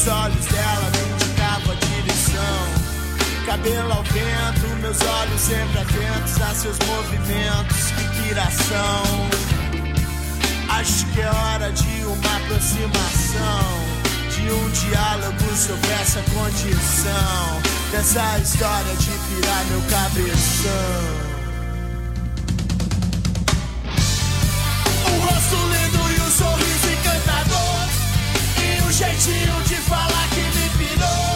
Os olhos dela me indicavam a direção. Cabelo ao vento, meus olhos sempre atentos a seus movimentos, que piração. Acho que é hora de uma aproximação, de um diálogo sobre essa condição, dessa história de pirar meu cabeção. O rosto lindo e o sorriso encantador, e o jeitinho de falar que me pirou.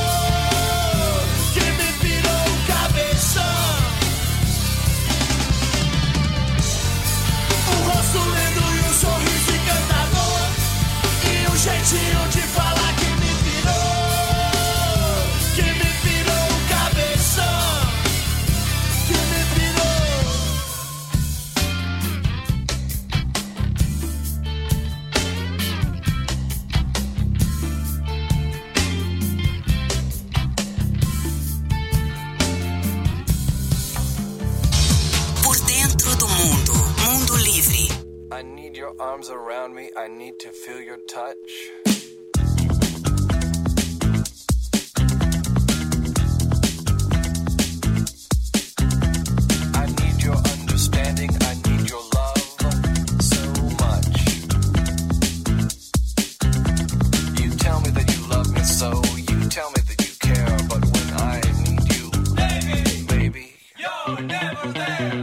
O rosto lindo e o sorriso encantador, e o jeitinho de falar que me pirou o cabeção, que me Por dentro do mundo. Mundo Livre. I need your arms around me. I need to feel your touch. I need your understanding. I need your love so much. You tell me that you love me so. You tell me that you care. But when I need you, baby, you're never there.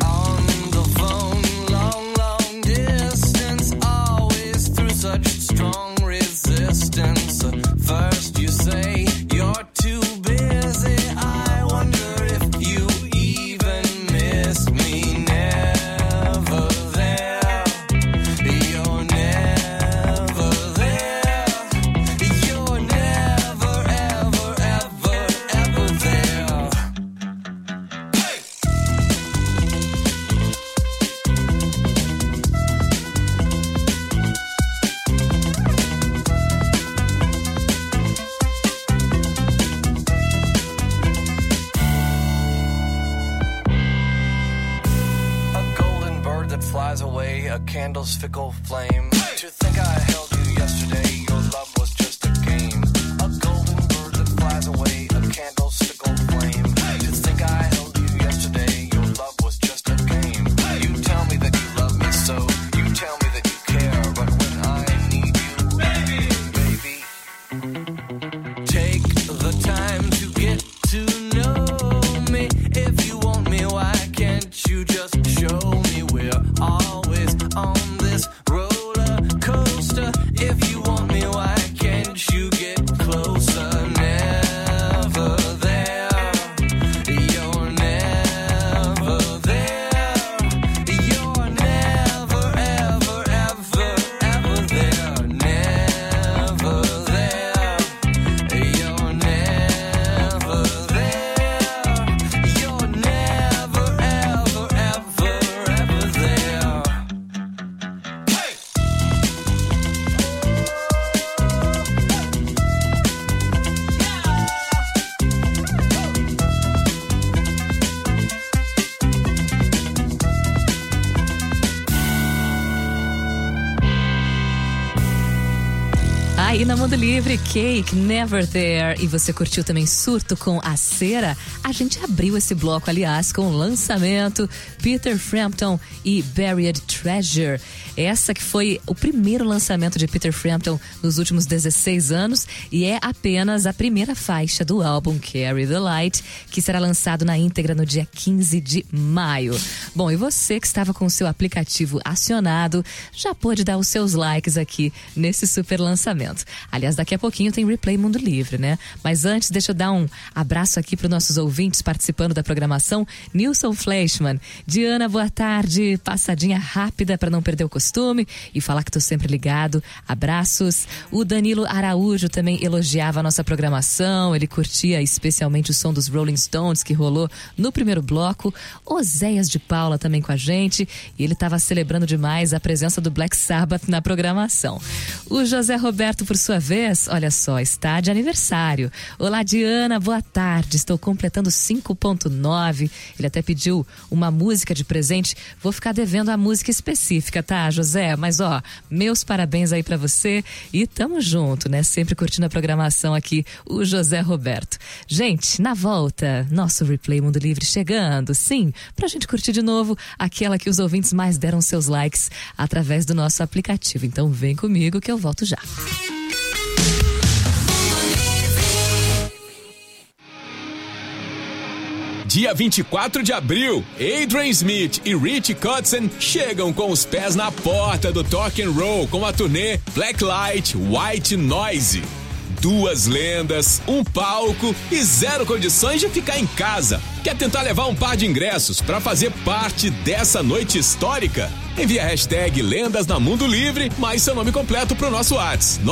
Such strong resistance. First you say you're too busy. I wonder if you even miss me. Never there. You're never there. You're never, ever, ever, ever there. Hey! Flies away, a candle's fickle flame. Hey! To think I held you yesterday, your love was just a game. A golden bird that flies away, a candle's fickle flame. Hey! To think I held you yesterday, your love was just a game. Hey! You tell me that you love me so, you tell me that you care, but when I need you, baby, take the time to get to know me. If you want me, why can't you just show me? We're always on this roller coaster. If you want me, why can't you get closer? Never there. You're never there. You're never, ever, ever, ever there. Never there. You're never there. You're never, ever, ever, ever there. Hey! Aí na Mundo Livre, Cake, Never There. E você curtiu também Surto com A Cera? A gente abriu esse bloco, aliás, com o lançamento Peter Frampton e Buried Treasure. Essa que foi o primeiro lançamento de Peter Frampton nos últimos 16 anos e é apenas a primeira faixa do álbum Carry the Light, que será lançado na íntegra no dia 15 de maio. Bom, e você que estava com o seu aplicativo acionado, já pôde dar os seus likes aqui nesse super lançamento. Aliás, daqui a pouquinho tem Replay Mundo Livre, né? Mas antes, deixa eu dar um abraço aqui para os nossos ouvintes participando da programação. Nilson Fleischmann. Diana, boa tarde. Passadinha rápida para não perder o costume e falar que tô sempre ligado. Abraços. O Danilo Araújo também elogiava a nossa programação. Ele curtia especialmente o som dos Rolling Stones que rolou no primeiro bloco. Oséias de Paula também com a gente. E ele estava celebrando demais a presença do Black Sabbath na programação. O José Roberto, por por sua vez, olha só, está de aniversário. Olá, Diana, boa tarde. Estou completando 5.9. Ele até pediu uma música de presente. Vou ficar devendo a música específica, tá, José? Mas, ó, meus parabéns aí pra você e tamo junto, né? Sempre curtindo a programação aqui, o José Roberto. Gente, na volta, nosso Replay Mundo Livre chegando, sim, pra gente curtir de novo aquela que os ouvintes mais deram seus likes através do nosso aplicativo. Então vem comigo que eu volto já. Dia 24 de abril, Adrian Smith e Rich Kotzen chegam com os pés na porta do Rock and Roll com a turnê Blacklight White Noise. 2 lendas, um palco e 0 condições de ficar em casa. Quer tentar levar um par de ingressos para fazer parte dessa noite histórica? Envie a hashtag Lendas na Mundo Livre, mais seu nome completo pro nosso WhatsApp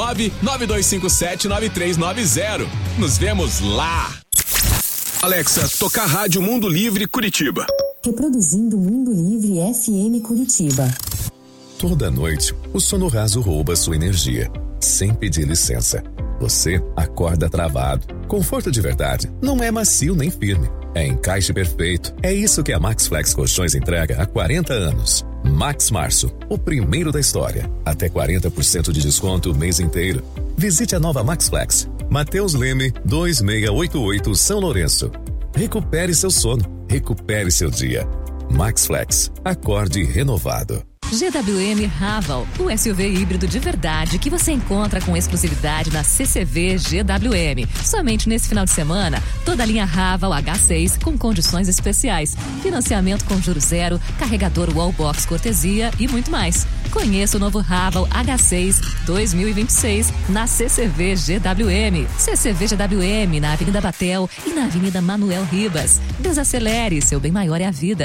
992579390. Nos vemos lá! Alexa, tocar Rádio Mundo Livre Curitiba. Reproduzindo Mundo Livre FM Curitiba. Toda noite, o sono raso rouba sua energia, sem pedir licença. Você acorda travado. Conforto de verdade não é macio nem firme. É encaixe perfeito. É isso que a Maxflex Colchões entrega há 40 anos. Max Março, o primeiro da história. Até 40% de desconto o mês inteiro. Visite a nova Maxflex. Mateus Leme, 2688 São Lourenço. Recupere seu sono. Recupere seu dia. Maxflex. Acorde renovado. GWM Raval, o SUV híbrido de verdade que você encontra com exclusividade na CCV GWM. Somente nesse final de semana, toda a linha Raval H6 com condições especiais. Financiamento com juros zero, carregador Wallbox cortesia e muito mais. Conheça o novo Raval H6 2026 na CCV GWM. CCV GWM na Avenida Batel e na Avenida Manuel Ribas. Desacelere, seu bem maior é a vida.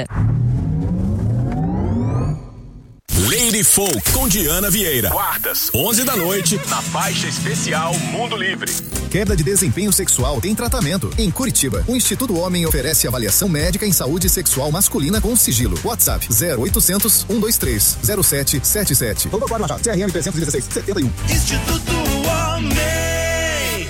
Lady Folk com Diana Vieira. Quartas, 11 da noite, na faixa especial Mundo Livre. Queda de desempenho sexual tem tratamento. Em Curitiba, o Instituto Homem oferece avaliação médica em saúde sexual masculina com sigilo. WhatsApp 0800 123 0777. Vamos agora, Machado. CRM 316 71. Instituto Homem.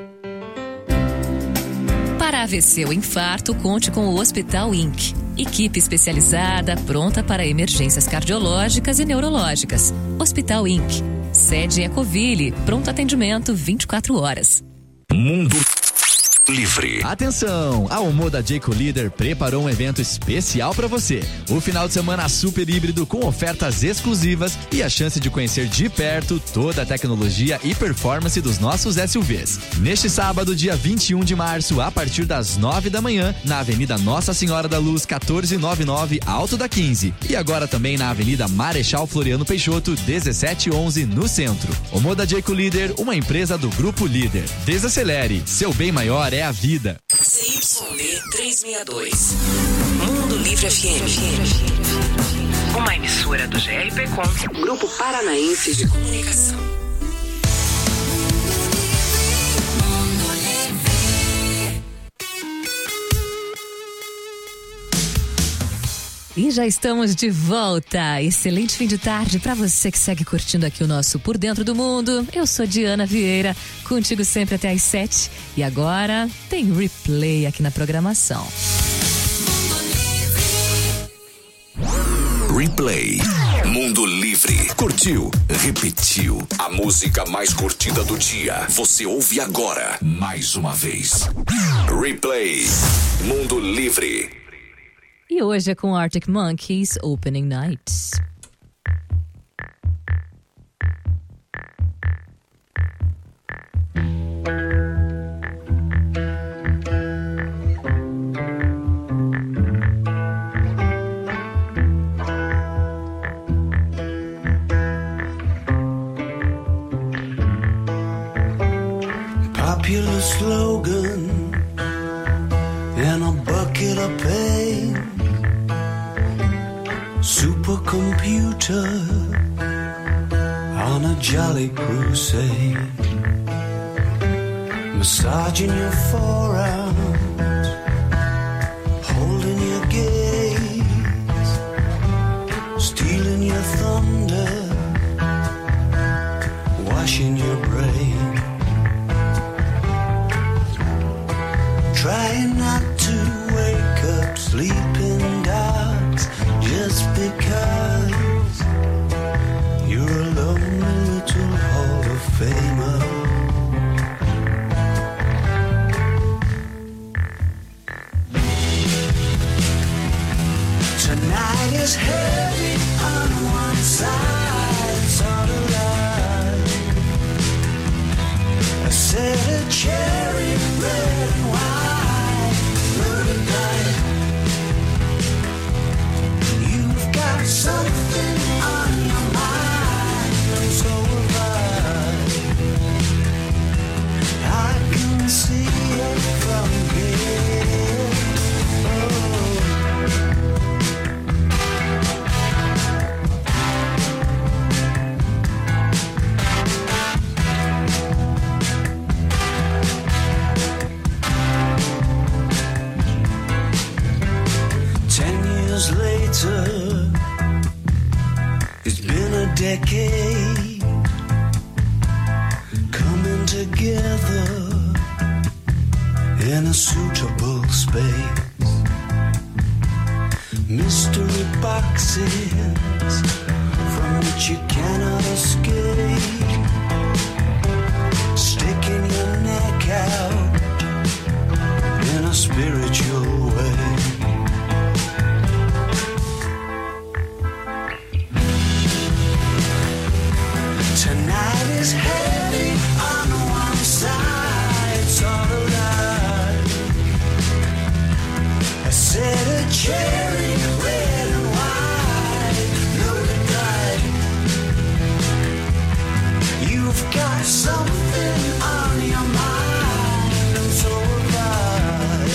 Para AVC ou infarto, conte com o Hospital Inc. Equipe especializada, pronta para emergências cardiológicas e neurológicas. Hospital Inc. Sede Ecoville, pronto atendimento 24 horas. Mundo Livre. Atenção! A Omoda Jayco Leader preparou um evento especial para você. O final de semana super híbrido com ofertas exclusivas e a chance de conhecer de perto toda a tecnologia e performance dos nossos SUVs. Neste sábado, dia 21 de março, a partir das 9 da manhã, na Avenida Nossa Senhora da Luz, 1499, Alto da 15. E agora também na Avenida Marechal Floriano Peixoto, 1711, no centro. Omoda Jayco Leader, uma empresa do Grupo Líder. Desacelere, seu bem maior é a vida. CYB 362. Mundo Livre FM. Uma emissora do GRPcom, Grupo Paranaense de Comunicação. E já estamos de volta. Excelente fim de tarde para você que segue curtindo aqui o nosso Por Dentro do Mundo. Eu sou Diana Vieira, contigo sempre até às 7. E agora tem replay aqui na programação. Replay. Mundo Livre. Curtiu? Repetiu. A música mais curtida do dia. Você ouve agora, mais uma vez. Replay. Mundo Livre. E hoje é com Arctic Monkeys Opening Nights. Popular slogan and a bucket of pain. Supercomputer on a jolly crusade, massaging your forearms, holding your gaze, stealing your thunder, washing your brain. Tonight is heavy on one side, sort of light. I said a cherry red and white, blue light. You've got something on your mind, and so have I can see it from here. Oh. 10 years later, it's been a decade, coming together in a suitable space. Mystery boxes from which you cannot escape, sticking your neck out in a spiritual way. Tonight is heavy on one side, sort of light. I said a cherry red and white, loaded light. You've got something on your mind, and so have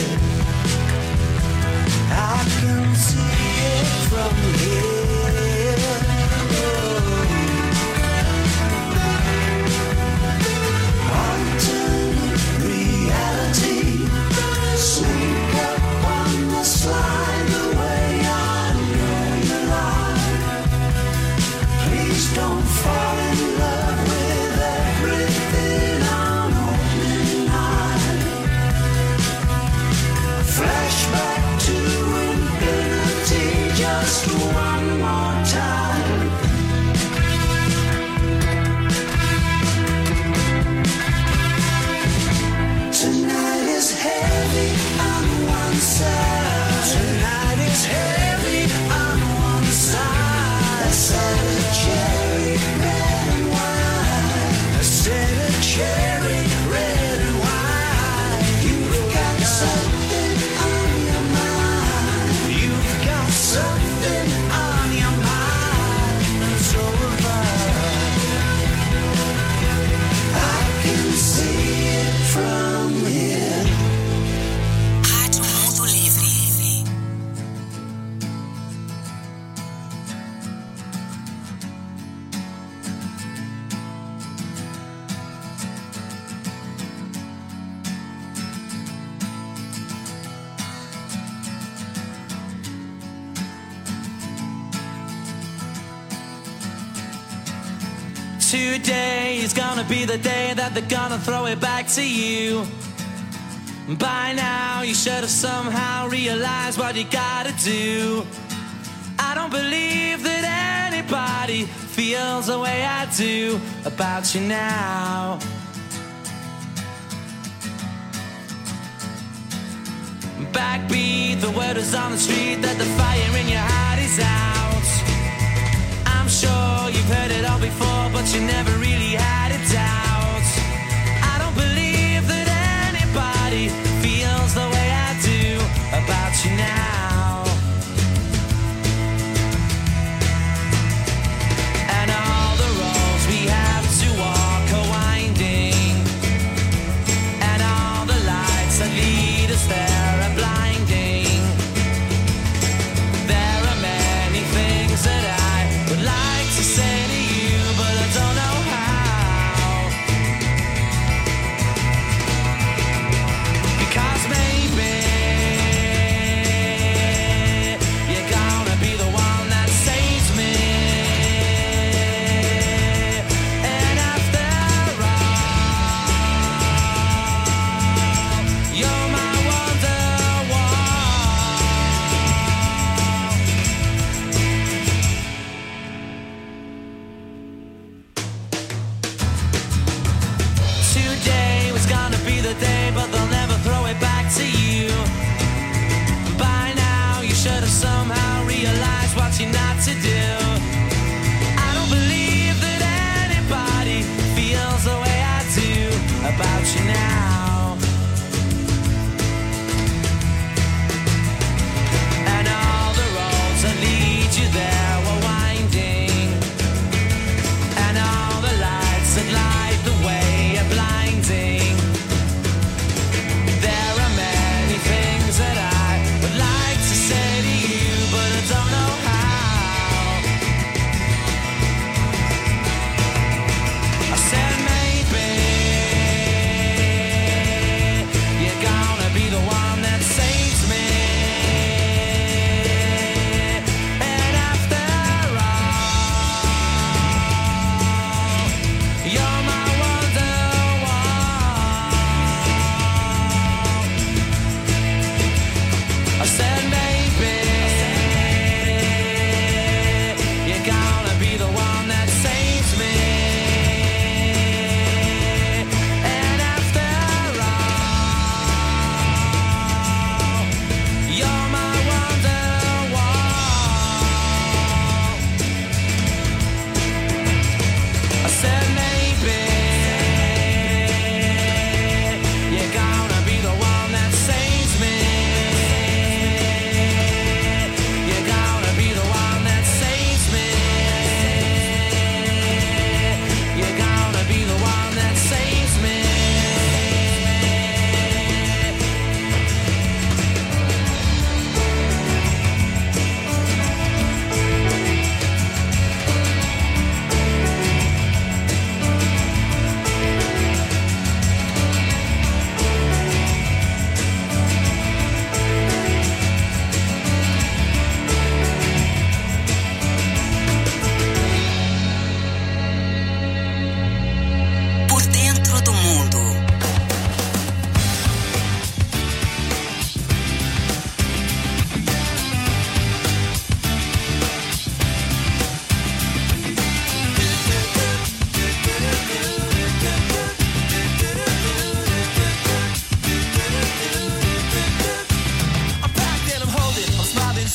I can see it from here. Oh. Alternate reality, sneak up on the slide away on your line. Please don't fall in love with everything on opening night. Flashback to infinity, just one more time. Tonight is heavy on one side. Tonight is heavy on one side. I said a cherry red and white. I said a cherry red and white. You've got something on your mind. You've got something on your mind. And so have I can see it from here. Rádio Mundo Livre. Today is gonna be the day that they're gonna throw it back to you. By now you should have somehow realized what you gotta do. I don't believe that anybody feels the way I do about you now. Backbeat, the word is on the street that the fire in your heart is out. I'm sure you've heard it all before, but you never really had a doubt. I don't believe that anybody feels the way I do about you now. And all the roads we have to walk are winding, and all the lights that lead us there are blinding. There are many things that I would like to say to you, but I don't know how.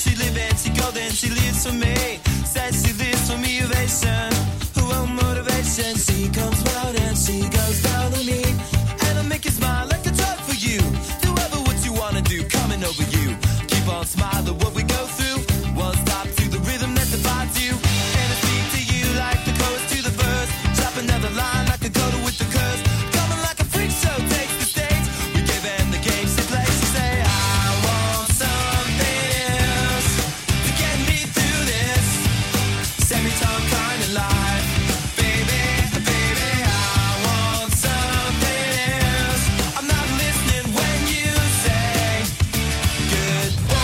she living, she golden, she lives for me. Says she lives for me, ovation. Who won't motivation? She comes round and she goes down on me. And I'll make you smile like a drug for you. Do ever what you wanna do, coming over you. Keep on smiling what we go through. One stop to the rhythm that divides you. And I speak to you like the chorus to the verse. Drop another line like a coda with the curse. Coming like a freak show takes the stage. We give them the game she plays. She say, I want something else to get me through this semi-time kind of life. Baby, baby, I want something else. I'm not listening when you say goodbye.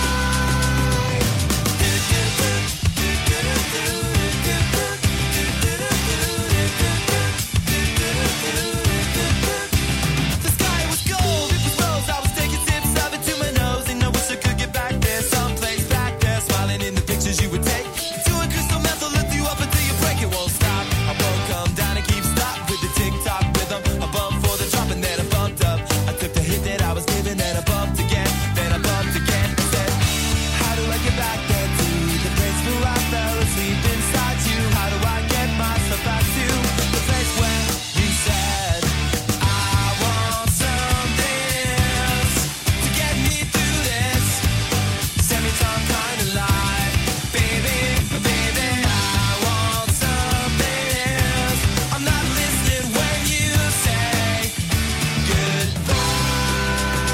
The sky was gold, it was rose. I was taking sips of it to my nose, and I wish I could get back there, someplace back there, smiling in the pictures you would take. To a crystal method, lift you up until you break. It won't stop. I won't come down and keep stop with the tick-tock rhythm. I bumped for the drop and then I bumped up. I took the hit that I was given, then I bumped again, then I bumped again. I said, how do I get back there to the place where I fell asleep inside you? How do I get myself back to the place where you said I want something else to get me through this semi-time kind of life? Baby, baby, I want something else. I'm not listening when you say goodbye.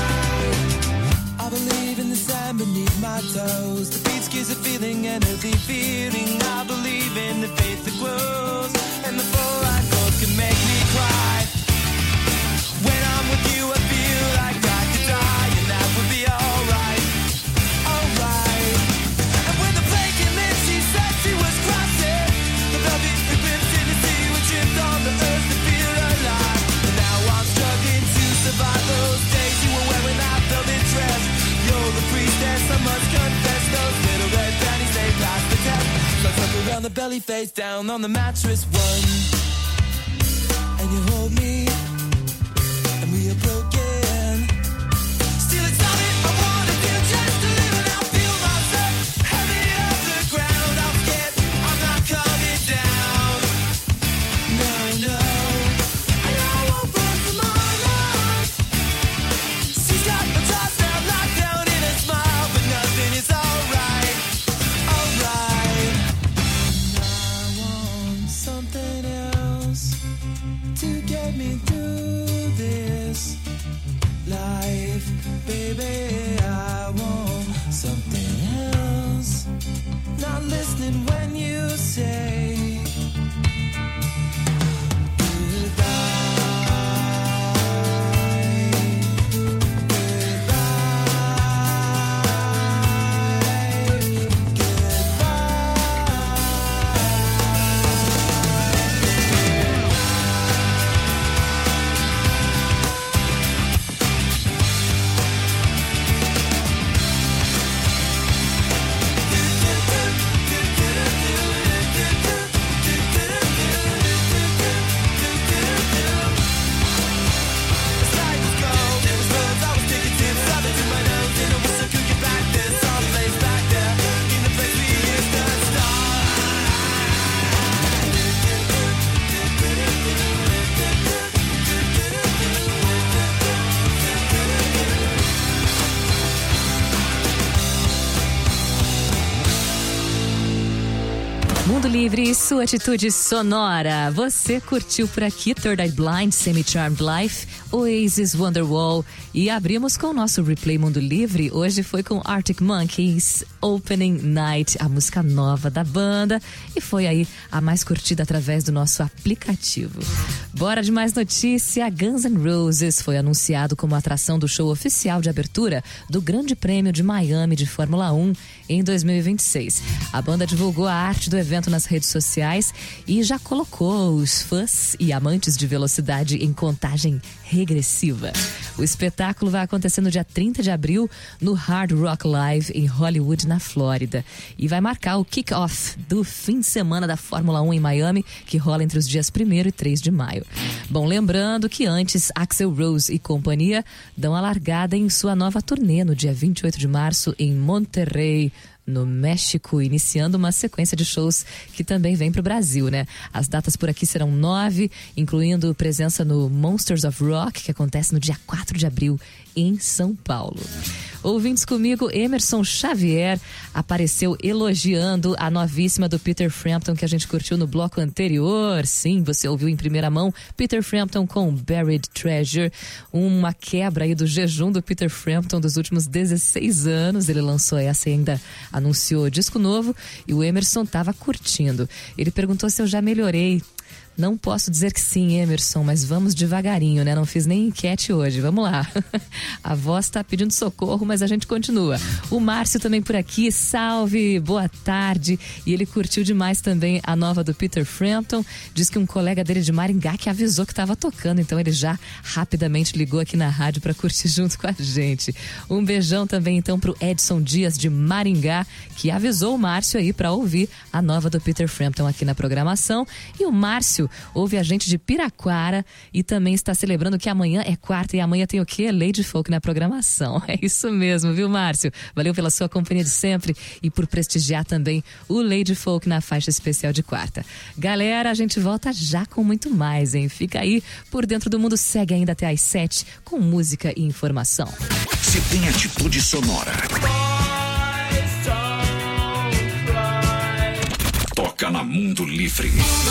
I believe in the sand beneath my toes. The beach gives a feeling, an earthy feeling. I believe in the faith that grows, and the four-line chords can make me cry. When I'm with you, I feel like I could die, and that would be alright, alright. And when the plane came in, she said she was crossing the velvet ribbons in the sea. We tripped on the earth to feel alive. And now I'm struggling to survive those days you were wearing that velvet dress. You're the priestess, I must confess. Those little red panties, they passed the test. Slugs up around the belly, face down on the mattress. One, and you hold me, and we are broken. Still it's all I wanna do, just to live and I'll feel myself heavy off the ground. I'm scared, I'm not coming down. No, no, and I won't run from my life. She's got my toss down, locked down in a smile, but nothing is alright, alright. I want something else to get me through this life, baby. I want something else. Not listening when you say Mundo Livre e sua atitude sonora. Você curtiu por aqui Third Eye Blind, Semi-Charmed Life, Oasis, Wonderwall, e abrimos com o nosso replay Mundo Livre. Hoje foi com Arctic Monkeys, Opening Night, a música nova da banda, e foi aí a mais curtida através do nosso aplicativo. Bora de mais notícia. Guns N' Roses foi anunciado como atração do show oficial de abertura do Grande Prêmio de Miami de Fórmula 1 em 2026. A banda divulgou a arte do evento nas redes sociais e já colocou os fãs e amantes de velocidade em contagem regressiva. O espetáculo vai acontecer no dia 30 de abril no Hard Rock Live em Hollywood, na Flórida. E vai marcar o kick-off do fim de semana da Fórmula 1 em Miami, que rola entre os dias 1º e 3 de maio. Bom, lembrando que antes Axl Rose e companhia dão a largada em sua nova turnê no dia 28 de março em Monterrey, no México, iniciando uma sequência de shows que também vem para o Brasil, né? As datas por aqui serão 9, incluindo presença no Monsters of Rock, que acontece no dia 4 de abril em São Paulo. Ouvintes comigo, Emerson Xavier apareceu elogiando a novíssima do Peter Frampton, que a gente curtiu no bloco anterior. Sim, você ouviu em primeira mão Peter Frampton com Buried Treasure, uma quebra aí do jejum do Peter Frampton dos últimos 16 anos. Ele lançou essa e ainda anunciou disco novo, e o Emerson estava curtindo. Ele perguntou se eu já melhorei. Não posso dizer que sim, Emerson, mas vamos devagarinho, né? Não fiz nem enquete hoje, vamos lá. A voz tá pedindo socorro, mas a gente continua. O Márcio também por aqui, salve, boa tarde. E ele curtiu demais também a nova do Peter Frampton. Diz que um colega dele de Maringá que avisou que estava tocando, então ele já rapidamente ligou aqui na rádio para curtir junto com a gente. Um beijão também então pro Edson Dias de Maringá, que avisou o Márcio aí para ouvir a nova do Peter Frampton aqui na programação. E o Márcio ouve a gente de Piraquara e também está celebrando que amanhã é quarta e amanhã tem o quê? Lady Folk na programação. É isso mesmo, viu, Márcio? Valeu pela sua companhia de sempre e por prestigiar também o Lady Folk na faixa especial de quarta. Galera, a gente volta já com muito mais, hein? Fica aí por dentro do mundo, segue ainda até às 7 com música e informação. Se tem atitude sonora, toca na Mundo Livre.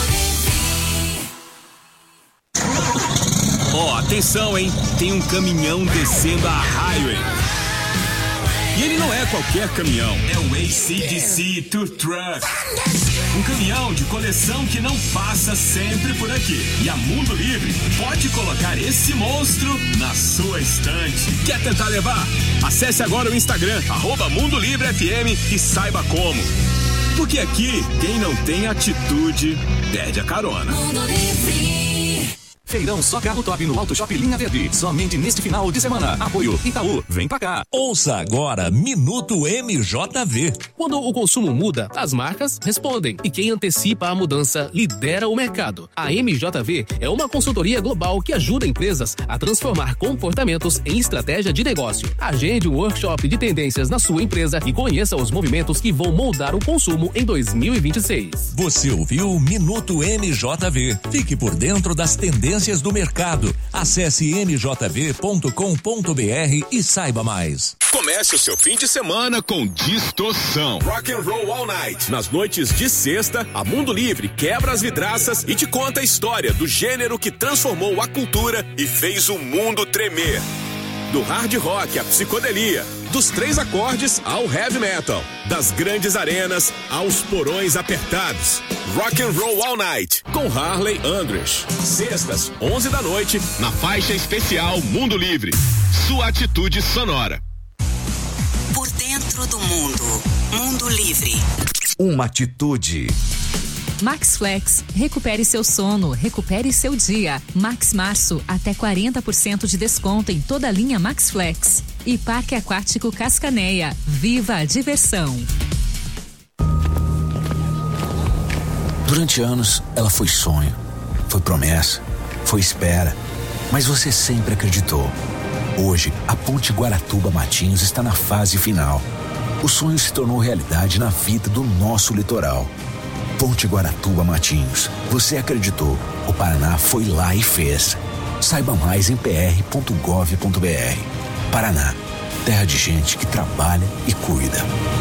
Ó, atenção, hein? Tem um caminhão descendo a highway. E ele não é qualquer caminhão, é o AC/DC Tour Truck. Um caminhão de coleção que não passa sempre por aqui. E a Mundo Livre pode colocar esse monstro na sua estante. Quer tentar levar? Acesse agora o Instagram, @MundoLivreFM e saiba como. Porque aqui, quem não tem atitude, perde a carona. Mundo Livre. Feirão Só Carro Top no Auto Shop Linha Verde. Somente neste final de semana. Apoio Itaú. Vem pra cá. Ouça agora Minuto MJV. Quando o consumo muda, as marcas respondem. E quem antecipa a mudança lidera o mercado. A MJV é uma consultoria global que ajuda empresas a transformar comportamentos em estratégia de negócio. Agende um workshop de tendências na sua empresa e conheça os movimentos que vão moldar o consumo em 2026. Você ouviu Minuto MJV. Fique por dentro das tendências do mercado. Acesse mjv.com.br e saiba mais. Comece o seu fim de semana com distorção. Rock and Roll All Night. Nas noites de sexta, a Mundo Livre quebra as vidraças e te conta a história do gênero que transformou a cultura e fez o mundo tremer. Do hard rock à psicodelia, dos 3 acordes ao heavy metal, das grandes arenas aos porões apertados. Rock and Roll All Night, com Harley Andress. Sextas, 11 da noite, na faixa especial Mundo Livre. Sua atitude sonora. Por dentro do mundo, Mundo Livre. Uma atitude. Max Flex, recupere seu sono, recupere seu dia. Max Março, até 40% de desconto em toda a linha Max Flex. E Parque Aquático Cascaneia, viva a diversão. Durante anos, ela foi sonho, foi promessa, foi espera, mas você sempre acreditou. Hoje, a Ponte Guaratuba-Matinhos está na fase final. O sonho se tornou realidade na vida do nosso litoral. Ponte Guaratuba-Matinhos. Você acreditou. O Paraná foi lá e fez. Saiba mais em pr.gov.br. Paraná, terra de gente que trabalha e cuida.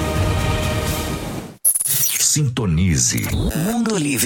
Sintonize. Mundo Livre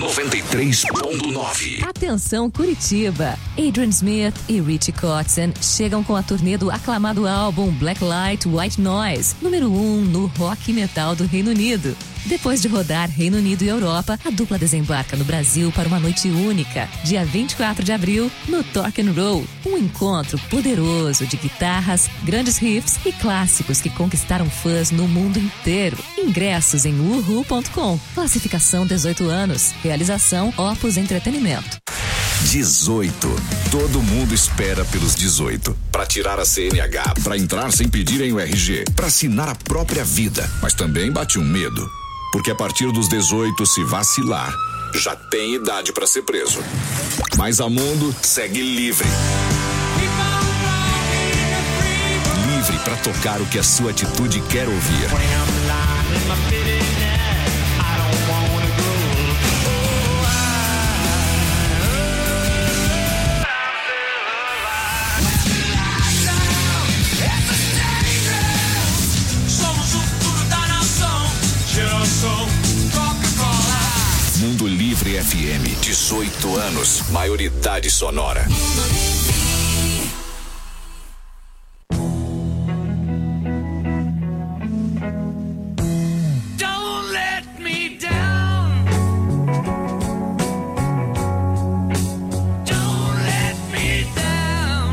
93.9. Atenção, Curitiba. Adrian Smith e Richie Kotzen chegam com a turnê do aclamado álbum Black Light, White Noise, número 1 no rock metal do Reino Unido. Depois de rodar Reino Unido e Europa, a dupla desembarca no Brasil para uma noite única, dia 24 de abril, no Talk and Roll. Um encontro poderoso de guitarras, grandes riffs e clássicos que conquistaram fãs no mundo inteiro. Ingressos em uhu.com. Classificação 18 anos. Realização Opus Entretenimento. 18. Todo mundo espera pelos 18. Para tirar a CNH, para entrar sem pedirem o RG, para assinar a própria vida. Mas também bate um medo. Porque a partir dos 18, se vacilar, já tem idade para ser preso. Mas a Mundo segue livre. Livre para tocar o que a sua atitude quer ouvir. Mundo Livre FM, 18 anos, maioridade sonora. Don't let me down. Don't let me down.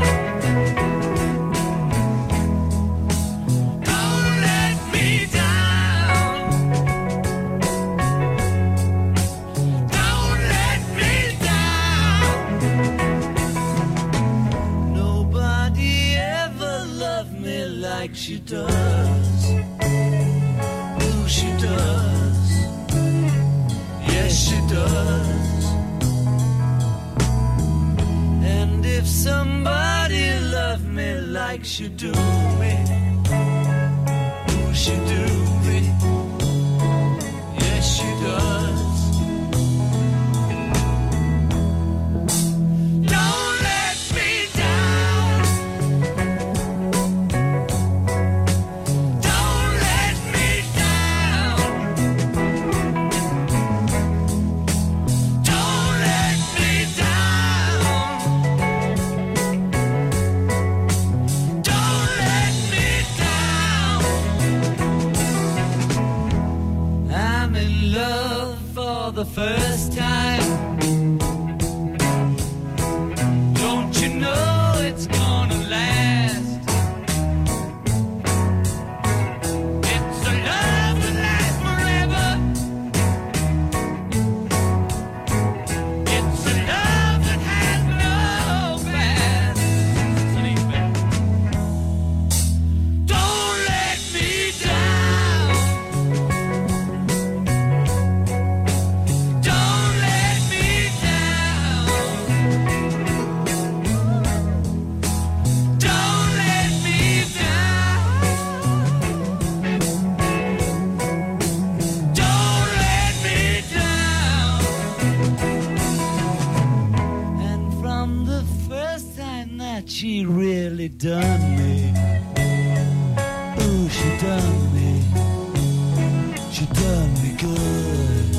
Don't let me down. Don't let me down. Nobody ever loved me like she does. Ooh, she does. Yes, she does. And if somebody loved me like she do me, ooh, she do me. Yes, she does. Don't let me down. Don't let me down. Don't let me down. Don't let me down. I'm in love for the first time. Don't you know it's gonna last? It's a love that lasts forever. It's a love that has no past. Don't let me down. Don't let me down. Don't let me down. Don't let me down. And from the first time that she really done me, ooh, she done me. She done me good.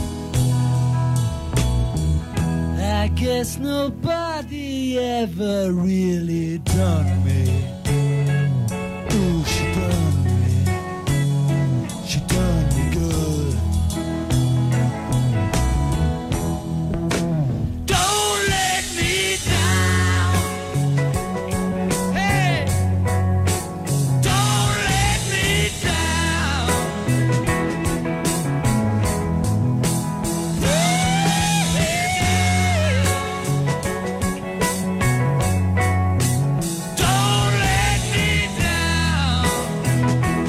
I guess nobody ever really done me. Ooh, she done me. She done me good. Don't let me down. Hey, don't let me down. Don't let me down.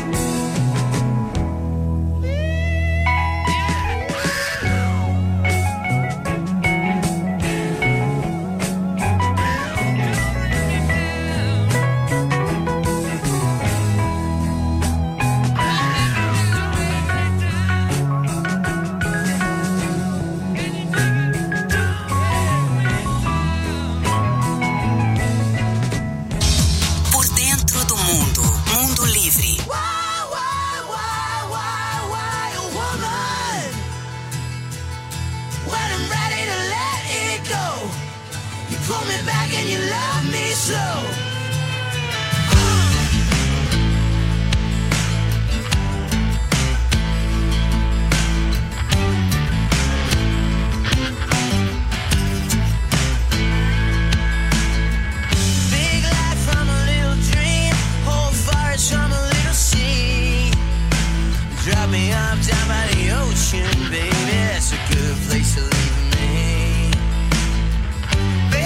Por dentro do mundo. Mundo Livre. When I'm ready to let it go, you pull me back and you love me slow. Big life from a little dream, whole forest from a little sea. Drop me off down by the ocean, baby, that's a good place to leave me.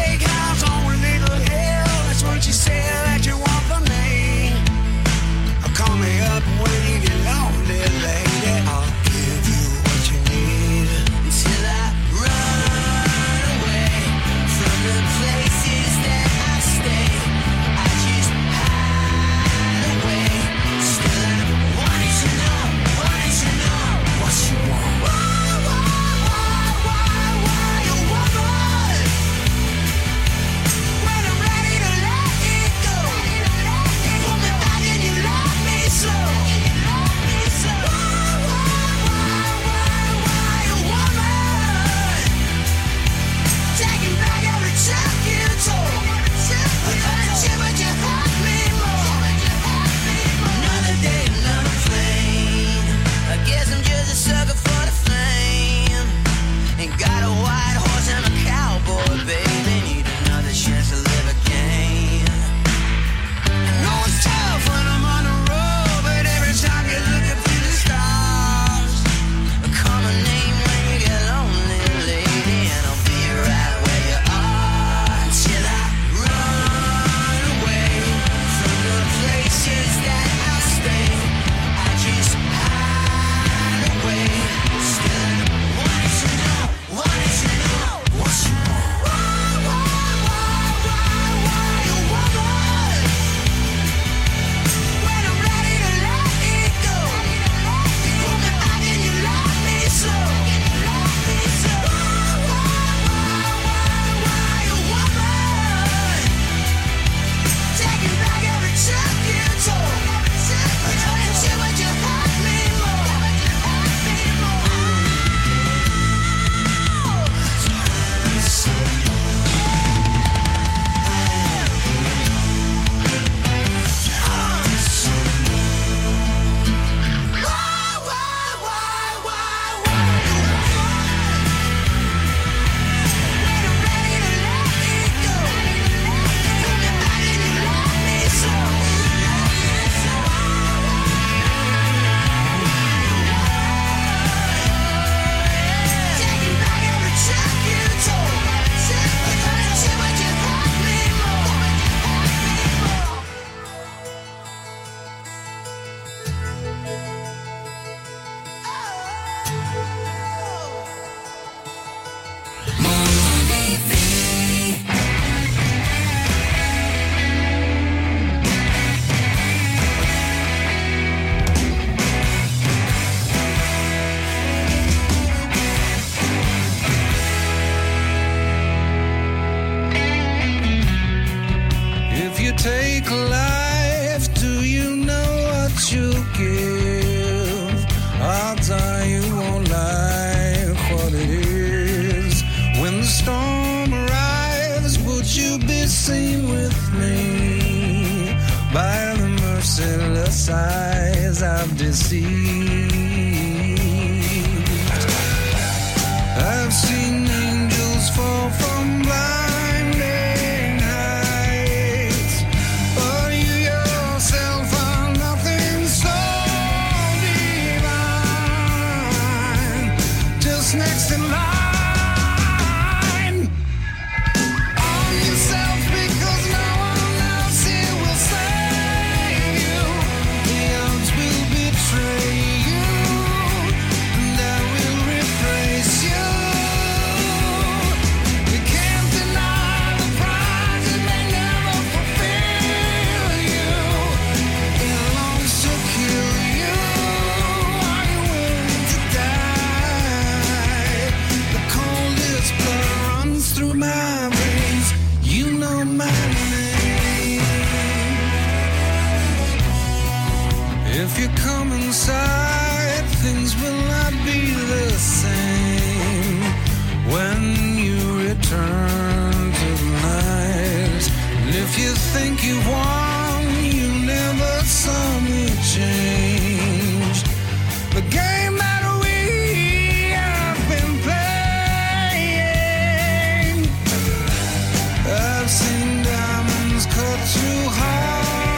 I've deceived. I've seen angels fall from blinding heights, but you yourself are nothing so divine, just next in line. If you come inside, things will not be the same when you return tonight. And if you think you won, you never saw me change. The game that we have been playing. I've seen diamonds cut through hearts.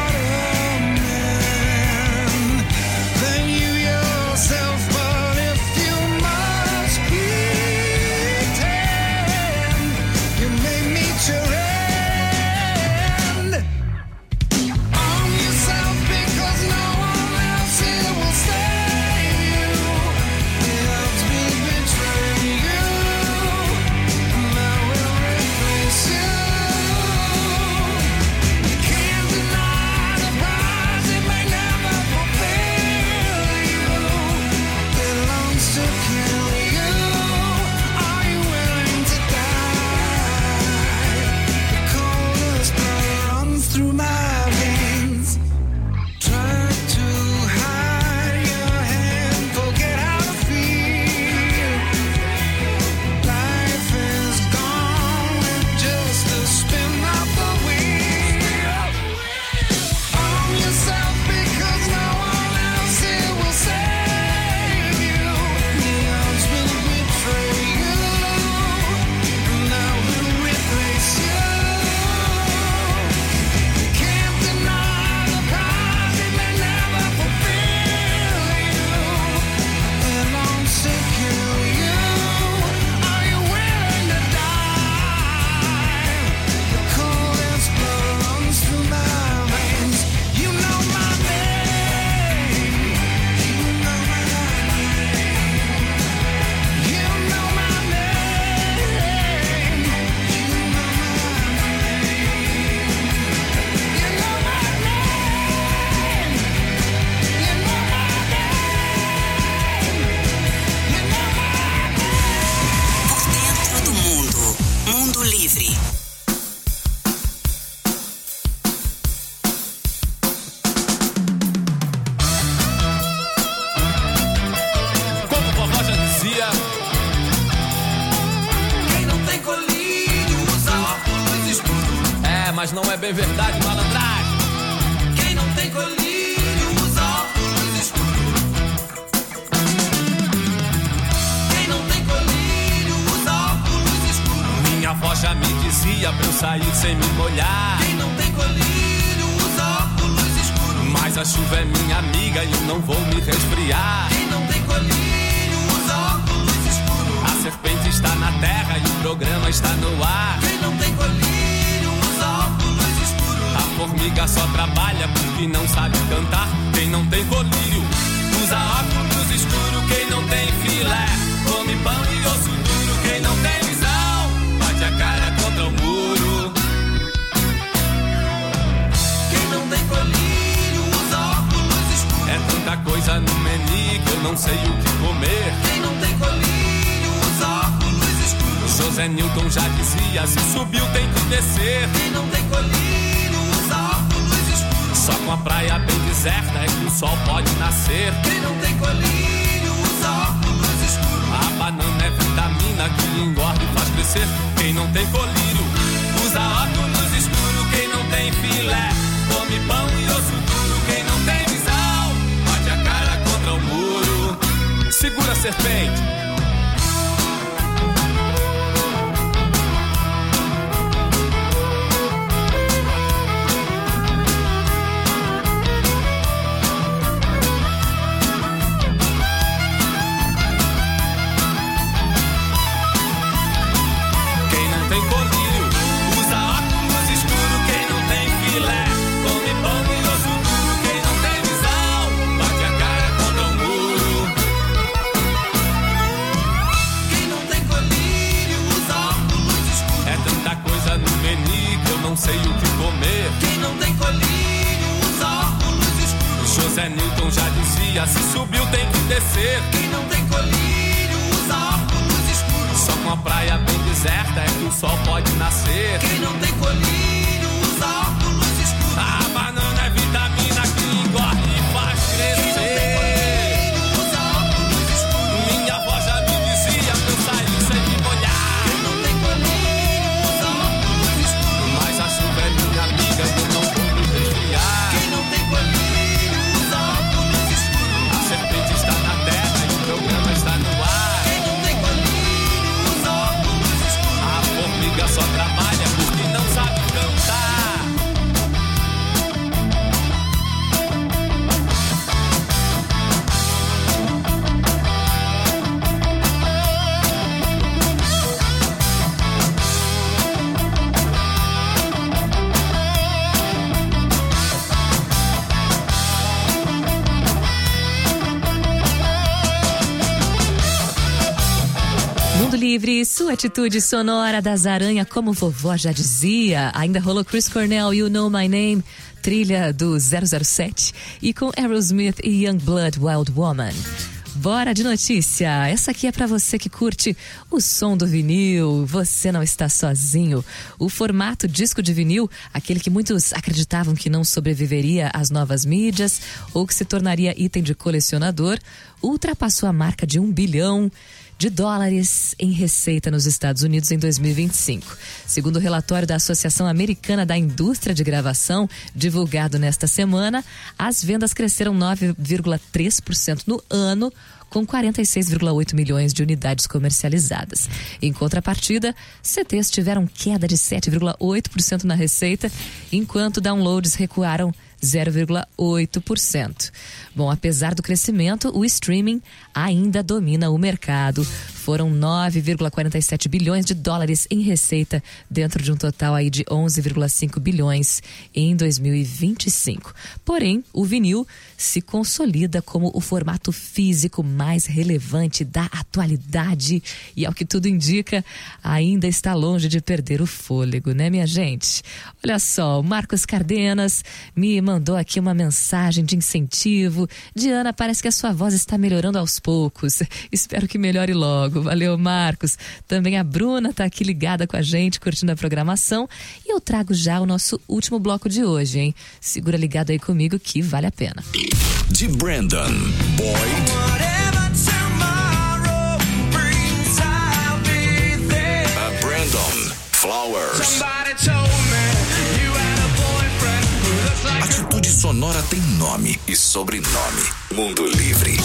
Mas não é bem verdade, malandragem. Quem não tem colírio usa óculos escuros. Quem não tem colírio usa óculos escuros. Minha avó já me dizia pra eu sair sem me molhar. Quem não tem colírio usa óculos escuros. Mas a chuva é minha amiga e eu não vou me resfriar. Quem não tem colírio usa óculos escuros. A serpente está na terra e o programa está no ar. Quem não tem colírio formiga só trabalha porque não sabe cantar. Quem não tem colírio usa óculos escuros. Quem não tem filé come pão e osso duro. Quem não tem visão bate a cara contra o muro. Quem não tem colírio usa óculos escuros. É tanta coisa no menu que eu não sei o que comer. Quem não tem colírio usa óculos escuros. José Newton já dizia, se subiu tem que descer. Quem não tem colírio só com a praia bem deserta é que o sol pode nascer. Quem não tem colírio usa óculos escuros. A banana é vitamina que engorda e faz crescer. Quem não tem colírio usa óculos escuros. Quem não tem filé come pão e osso duro. Quem não tem visão bate a cara serpente. Quem não tem colírio usa óculos escuros. Quem não tem filé come pão e osso duro. Quem não tem visão bate a cara contra o muro. Quem não tem colírio usa óculos escuros. É tanta coisa no menu que eu não sei o que comer. Quem não tem colírio usa óculos escuros. José Newton já dizia: se subiu tem que descer. Quem não tem colírio usa óculos escuros. Só com a praia bem deserta é que o sol pode nascer. Quem não tem colírio usa óculos escuros. A banana é vitamina que engorda e faz crescer. Quem não tem colírio usa óculos escuros. Minha avó já me dizia pra eu sair sem me molhar. Quem não tem colírio usa óculos escuros. Mas a chuva é minha amiga e eu não vou me desviar. Quem não tem colírio usa óculos escuros. A serpente está na terra e o programa está no ar. Quem não tem colírio usa óculos escuros. A formiga só trabalha porque não sabe cantar. Mundo Livre, sua atitude sonora das aranha, como vovó já dizia. Ainda rolou Chris Cornell, You Know My Name, trilha do 007, e com Aerosmith e Youngblood, Wild Woman. Bora de notícia. Essa aqui é pra você que curte o som do vinil. Você não está sozinho. O formato disco de vinil, aquele que muitos acreditavam que não sobreviveria às novas mídias ou que se tornaria item de colecionador, ultrapassou a marca de $1 bilhão em receita nos Estados Unidos em 2025. Segundo o relatório da Associação Americana da Indústria de Gravação, divulgado nesta semana, as vendas cresceram 9,3% no ano, com 46,8 milhões de unidades comercializadas. Em contrapartida, CDs tiveram queda de 7,8% na receita, enquanto downloads recuaram 0,8%. Bom, apesar do crescimento, o streaming ainda domina o mercado. Foram 9,47 bilhões de dólares em receita, dentro de um total aí de 11,5 bilhões em 2025. Porém, o vinil se consolida como o formato físico mais relevante da atualidade e, ao que tudo indica, ainda está longe de perder o fôlego, né, minha gente? Olha só, o Marcos Cardenas me mandou aqui uma mensagem de incentivo. Diana, parece que a sua voz está melhorando aos poucos. Espero que melhore logo. Valeu, Marcos. Também a Bruna está aqui ligada com a gente, curtindo a programação. E eu trago já o nosso último bloco de hoje, hein? Segura ligado aí comigo que vale a pena. De Brandon Boyd. A Brandon Flowers. Atitude sonora tem nome e sobrenome. Mundo Livre.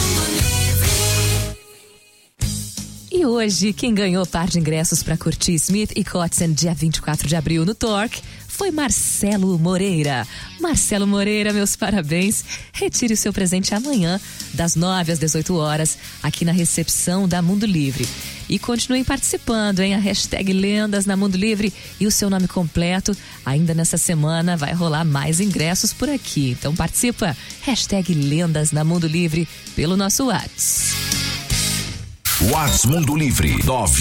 E hoje, quem ganhou par de ingressos para curtir Smith e Kotzen dia 24 de abril no Torque foi Marcelo Moreira. Marcelo Moreira, meus parabéns. Retire o seu presente amanhã, das 9 às 18 horas, aqui na recepção da Mundo Livre. E continuem participando, hein? A hashtag Lendas na Mundo Livre e o seu nome completo. Ainda nessa semana vai rolar mais ingressos por aqui. Então participa, hashtag Lendas na Mundo Livre pelo nosso WhatsApp. Whats Mundo Livre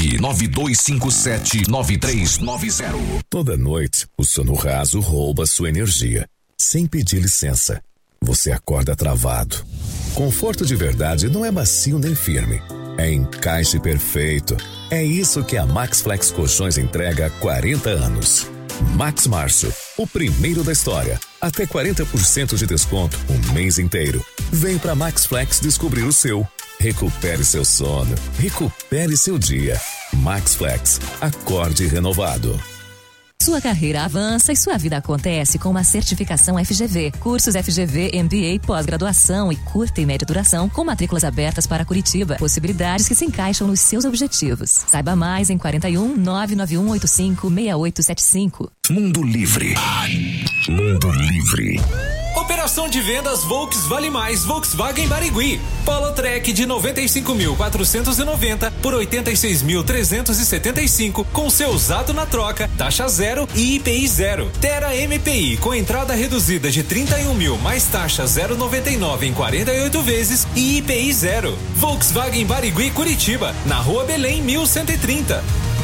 992579390. Toda noite, o sono raso rouba sua energia, sem pedir licença. Você acorda travado. Conforto de verdade não é macio nem firme. É encaixe perfeito. É isso que a Maxflex Colchões entrega há 40 anos. Max Março, o primeiro da história. Até 40% de desconto um mês inteiro. Vem pra Maxflex descobrir o seu. Recupere seu sono. Recupere seu dia. Maxflex. Acorde renovado. Sua carreira avança e sua vida acontece com uma certificação FGV. Cursos FGV, MBA, pós-graduação e curta e média duração com matrículas abertas para Curitiba. Possibilidades que se encaixam nos seus objetivos. Saiba mais em 41 991 85 6875. Mundo Livre. Mundo Livre. Operação de vendas Volks Vale Mais Volkswagen Barigui. Polo Trek de 95.490 por 86.375 com seu usado na troca, taxa zero e IPI zero. Terra MPI com entrada reduzida de 31 mil mais taxa 0,99 em 48 vezes e IPI zero. Volkswagen Barigui Curitiba, na Rua Belém 1130.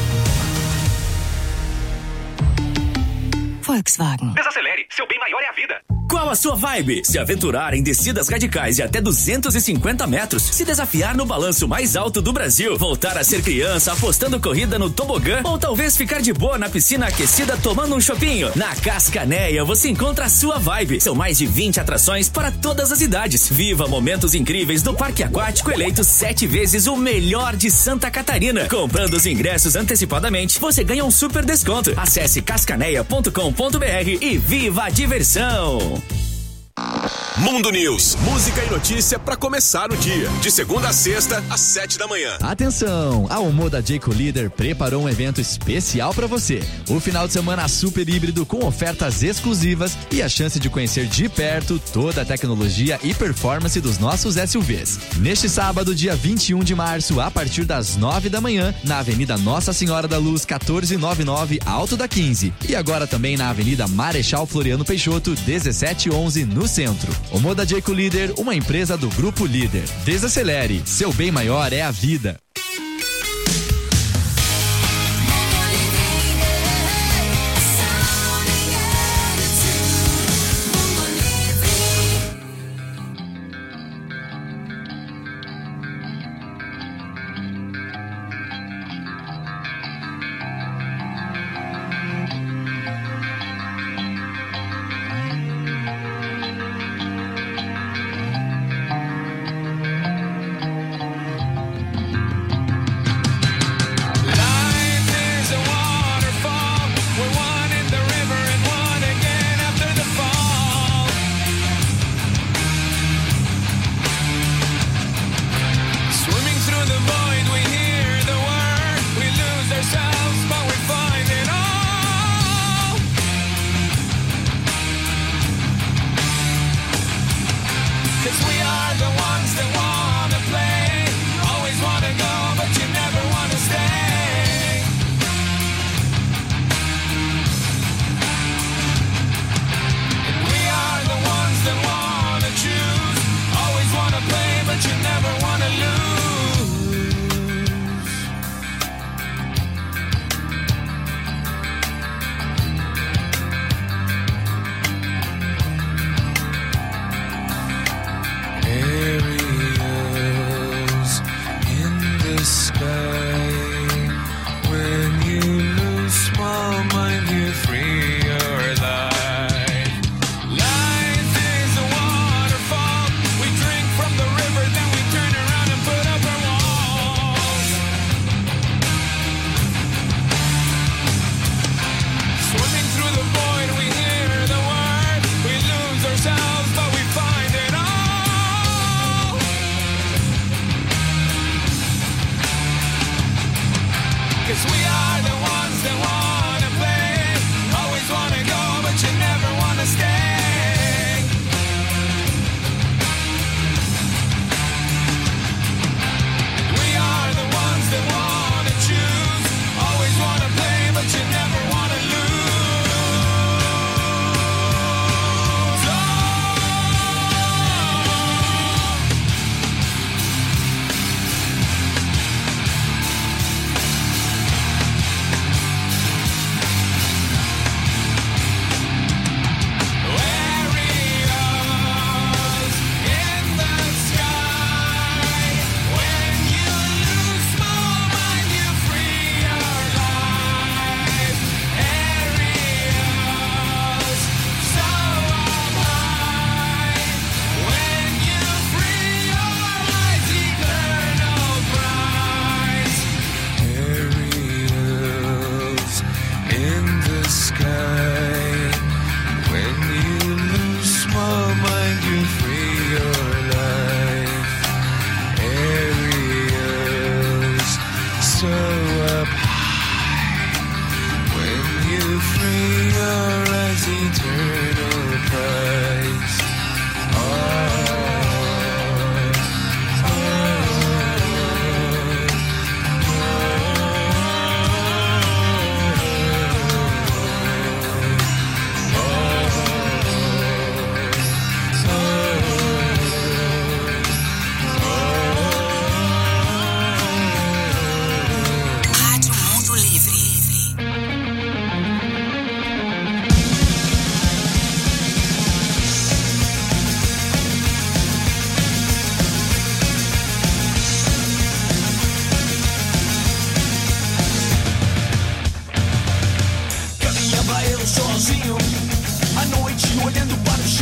Volkswagen. Desacelere, seu bem maior é a vida. Qual a sua vibe? Se aventurar em descidas radicais de até 250 metros, se desafiar no balanço mais alto do Brasil, voltar a ser criança apostando corrida no tobogã ou talvez ficar de boa na piscina aquecida tomando um chopinho? Na Cascaneia você encontra a sua vibe. São mais de 20 atrações para todas as idades. Viva momentos incríveis do Parque Aquático eleito 7 vezes o melhor de Santa Catarina. Comprando os ingressos antecipadamente, você ganha um super desconto. Acesse cascaneia.com.br e viva a diversão! Mundo News, música e notícia para começar o dia. De segunda a sexta, às 7 da manhã. Atenção! A Omoda Jayco Leader preparou um evento especial para você. O final de semana super híbrido com ofertas exclusivas e a chance de conhecer de perto toda a tecnologia e performance dos nossos SUVs. Neste sábado, dia 21 de março, a partir das 9 da manhã, na Avenida Nossa Senhora da Luz, 1499, Alto da 15. E agora também na Avenida Marechal Floriano Peixoto, 1711, no centro. Omoda Jayco Leader, uma empresa do Grupo Líder. Desacelere, seu bem maior é a vida.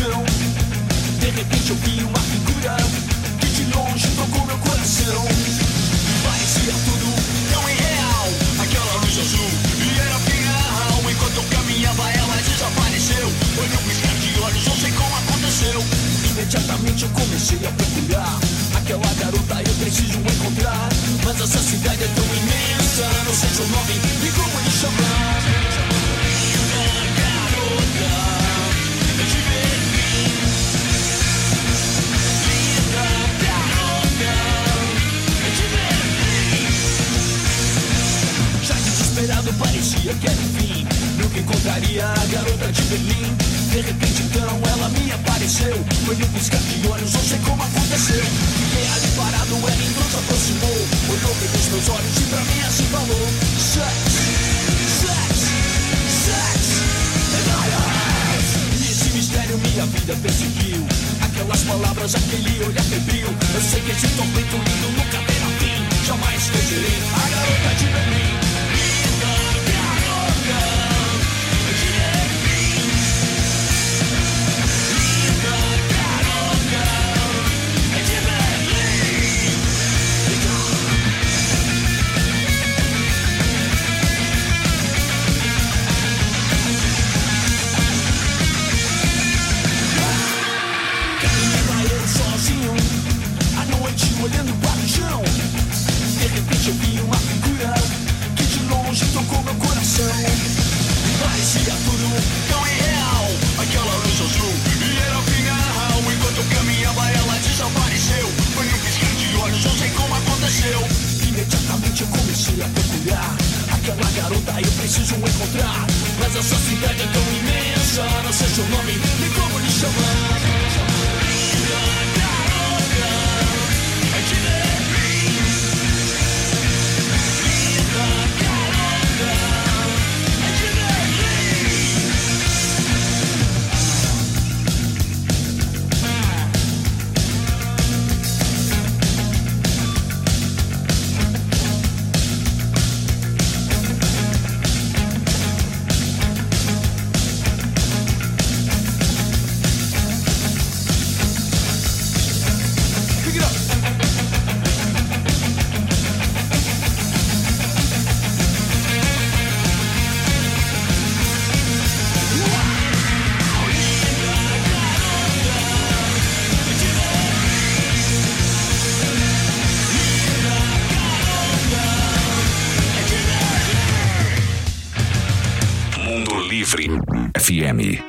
chão. De repente eu vi uma figura que de longe tocou meu coração. Parecia tudo tão irreal, aquela luz azul e era final. Enquanto eu caminhava ela desapareceu. Foi num piscar de olhos, não sei como aconteceu. Imediatamente eu comecei a procurar aquela garota, eu preciso encontrar. Mas essa cidade é tão imensa, não sei seu nome e como lhe chamar. Linda garota de Berlim, linda garota de Berlim. Já desesperado parecia que era o fim, nunca encontraria a garota de Berlim. De repente então ela me apareceu. Foi num piscar de olhos, não sei como aconteceu. Fiquei ali parado, ela então se aproximou. Olhou pelos meus olhos e pra mim assim falou: sex, sex, sex and I. E esse mistério minha vida perseguiu. Aquelas palavras, aquele olhar febril. Eu sei que esse tormento lindo nunca terá fim. Jamais esquecerei a garota de Berlim. Linda garota de Berlim, linda garota de Berlim. Caminhei pra ele sozinho, à noite olhando para o chão. De repente eu vi uma figura que de longe tocou meu coração. Parecia tudo tão irreal, aquela luz azul e era final. Enquanto eu caminhava ela desapareceu. Foi num piscar de olhos, não sei como aconteceu. Imediatamente eu comecei a procurar aquela garota, eu preciso encontrar. Mas essa cidade é tão imensa, não sei seu nome nem como lhe chamar. Linda garota de Berlim, linda garota de Berlim. Pick it up. Mundo Livre FM.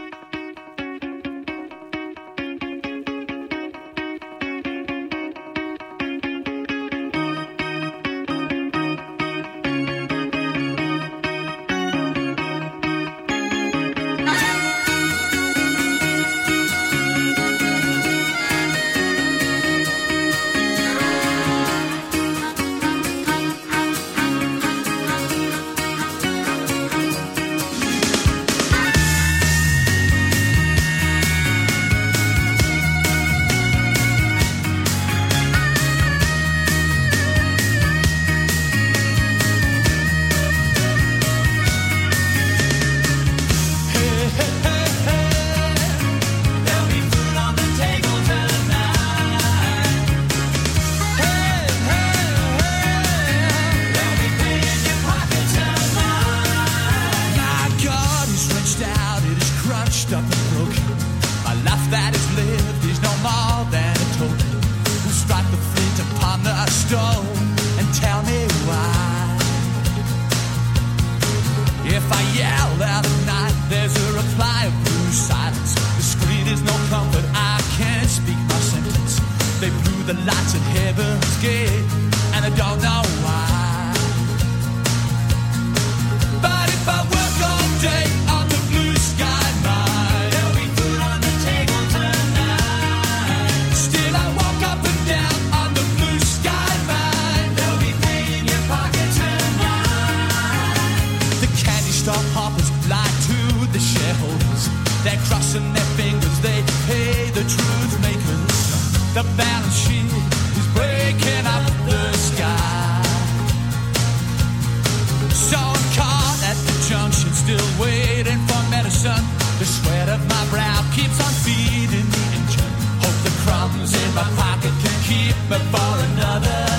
Up and broken. My life that is lived is no more than a token. Who strike the flint upon the stone and tell me why? If I yell out at night, there's a reply of blue silence. The screen is no comfort, I can't speak my sentence. They blew the lights at heaven's gate, and I don't know why. But if I work all day on the blue sky, they're crossing their fingers, they pay the truth makers. The balance sheet is breaking up the sky. nada.